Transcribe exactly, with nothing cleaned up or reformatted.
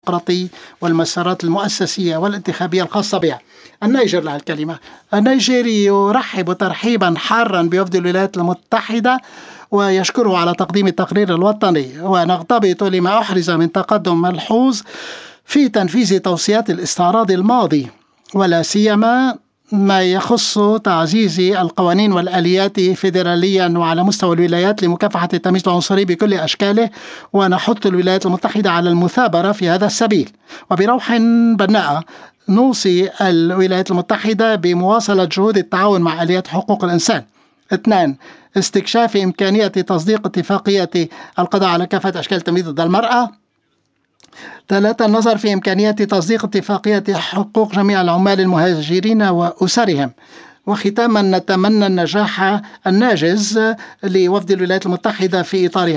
الديمقراطي والمسارات المؤسسية والانتخابية الخاصة بها. النيجر لها الكلمة. النيجيري يرحب ترحيبا حارا بوفد الولايات المتحدة ويشكره على تقديم التقرير الوطني، ونغتبط لما أحرز من تقدم ملحوظ في تنفيذ توصيات الاستعراض الماضي، ولا سيما ما يخص تعزيز القوانين والآليات فيدراليا وعلى مستوى الولايات لمكافحة التمييز العنصري بكل أشكاله، ونحث الولايات المتحدة على المثابرة في هذا السبيل. وبروح بناءة نوصي الولايات المتحدة بمواصلة جهود التعاون مع آليات حقوق الإنسان. اثنان، استكشاف إمكانية تصديق اتفاقية القضاء على كافة أشكال التمييز ضد المرأة. ثلاثة، النظر في إمكانية تصديق اتفاقية حقوق جميع العمال المهاجرين وأسرهم. وختاما، نتمنى النجاح الناجز لوفد الولايات المتحدة في إطار